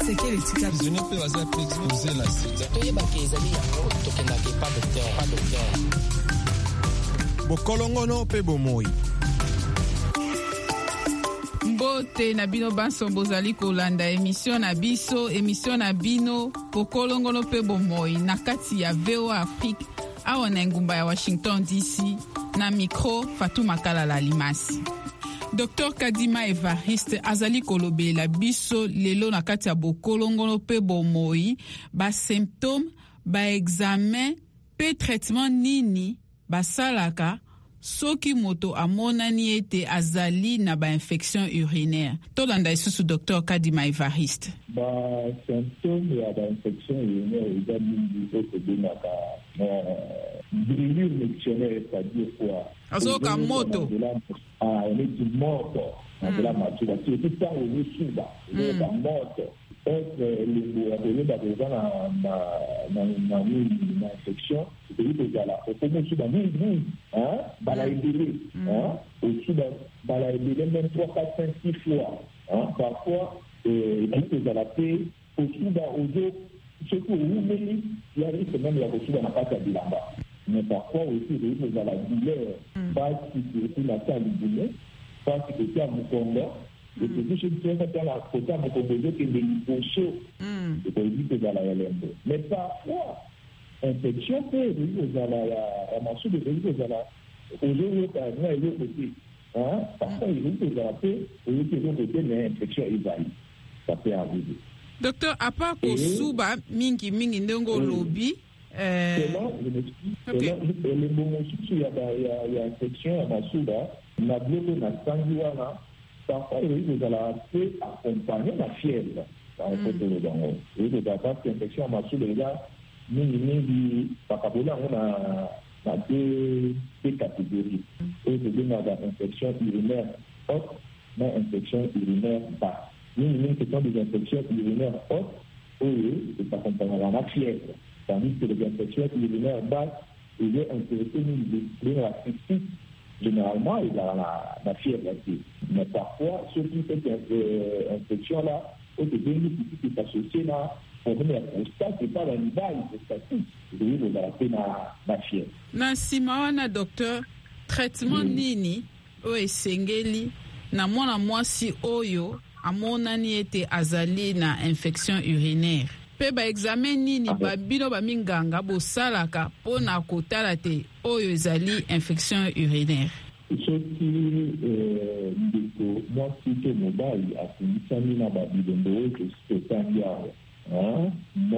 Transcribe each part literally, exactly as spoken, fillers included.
sekele tika zone pe waza pe exposer la sida to yeba ke ezali yango tokenda ke pas docteur pas docteur bokolongono pe bomoi. Mbote na bino banso bozali kolanda émission na biso émission na bino bokolongono pe bomoi na kati ya V O A Afrique awa na ngumba ya Washington D C na micro Fatou Makala la Limasi. Docteur Kadima Evariste azali kolobela biso lelo na kati ya bokolongono pe bomoi ba symptôme ba examen pe traitement nini basalaka soki moto amonani ete azali na ba infection urinaire. Tolanda isusu Docteur Kadima Evariste. Ba symptôme ya ba infection urinaire eza mingi ete benaka brûlure mictionnaire, c'est-à-dire quoi? Azoka moto. Ah, on est du moto. De la mature. C'est tout ça au dessus là. De la moto. Est le bois par exemple na na na une infection, c'est que là, au fond sur la nuit, hein, balaïdé, hein, au-dessus de balaïdé même trois, quatre, cinq, six fois, hein, parfois euh, il peut adapter au-dessus d'un audio, surtout au Oumeli, il arrive même la au-dessus d'un appareil à Bilamba. Mais parfois aussi, il y a la douleur, pas si c'est la salle du boulot, pas si c'est à Mukonda, et c'est juste une chose à la côté à Mukonda qui est des lipochaux, et pour éviter de la L M B. Mais parfois, infection peut arriver à la massue de l'église à la aujourd'hui, il y a eu aussi. Parfois, il y a eu à la paix, il y a eu côté, mais infection évaluée. Ça peut arriver. Docteur, à part que Souba, Mingi, Mingi, Ndongo, Lobby, selon le moment où il y a infection à la Souba, la bloquée na sanguana, parfois il y a la paix accompagner la fièvre. Dans le côté de l'angle. Il y a des infections à la Souba, il y a Mingi, Mingi, Pacabola, on a deux catégories. Il y a des infections urinaires hautes, mais infections urinaires basses. Nous, ce sont des infections urinaires hautes, où c'est accompagné à la fièvre. Tandis que les infections urinaires basses, il est intéressé de la cystite. Généralement, il y a la, la fièvre aussi. Mais parfois, ceux qui font cette infection-là, ont des bénéfices qui sont associés là, pour venir au stade, c'est pas la nivaille, c'est statique. Il y a la fièvre. Nancy Mawana, docteur, traitement nini, oe sengeli, na mwana mwasi oyo, amonani ete azali na infection urinaire. Pe ba examen nini ba bino ba minganga bo salaka pona kotala te oyo ezali infection urinaire. Soki euh ndiko mwasi to mobali asimisani na ba bilombo oyo totandi awa. Hein?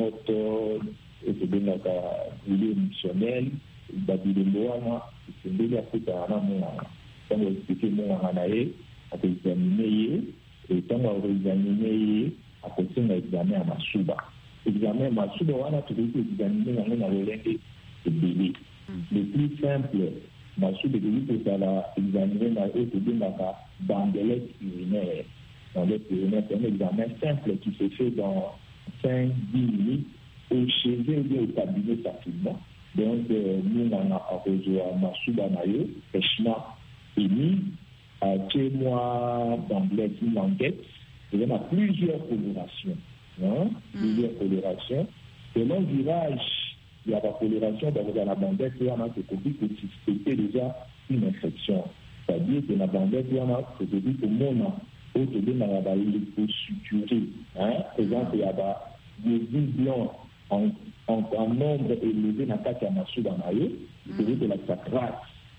Moto ebenaka brûlure mictionnelle, ba bilombo wana esengeli afuta na mwana. Tango expliquer mwana na ye, akoexamine ye, et tant qu'on examine ye, à côté d'un examen à Masuba. Examen à Masuba, on a toujours examiné dans le Rolende de bébé. Le plus simple, Masuba de lui, c'est examiner dans le bandelette urinaire. Bandelette urinaire, c'est un examen simple qui se fait dans cinq dix minutes au chez eux ou au cabinet facilement. Donc, nous, on a apposé à Masuba Nayo, Peshna, et mis chez moi, d'emblée, une enquête, il y a plusieurs colorations. Hein? Mm. Plusieurs colorations. Selon le virage, il y a la coloration dans la bandette, il y a un qui suspecter déjà une infection. C'est-à-dire que la bandette, il y a un qui dit que mon autre de la liposuturée. Par exemple, il y a des bulles blancs en, en, en nombre élevé dans le cas de Massou Banaye, c'est-à-dire que la sacrate.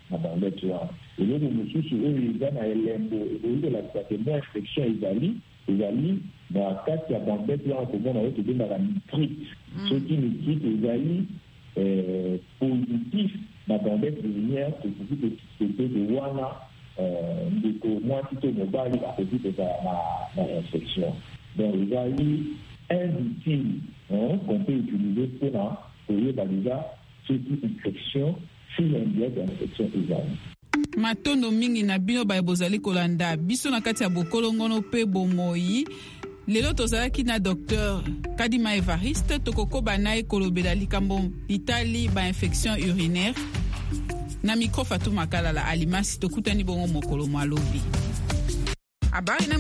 Et là, nous sommes eux, ils ont un limbo, et eux, la traitement infection, ils allient, ils allient, dans le cas de la bandette, là, on peut voir, on peut dans la nitrite. Ceux qui nitrite, ils allient, positif, dans la bandette urinaire, c'est pour que c'était de Wana, de moins plutôt mobile, à cause de l'infection. Donc, ils allient inutile, qu'on peut utiliser pour évaluer ce qui est infection. Matondo mingi na bino ba bozali kolanda biso na kati ya bokolongono pe bomoi lelo tozalaki na docteur Kadima Evariste tokokoba na ekolobela likambo litali ba infection urinaire na micro Fatou Makala la Alimasi tokutani bongo mokolo mwalobi. Abari